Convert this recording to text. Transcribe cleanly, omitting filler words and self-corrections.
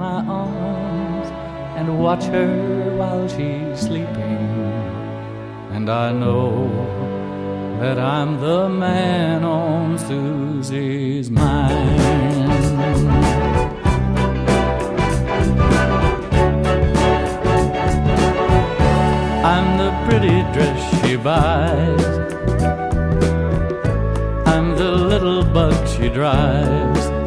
my arms and watch her while she's sleeping. And I know that I'm the man on Susie's mind. I'm the pretty dress she buys, I'm the little bug she drives,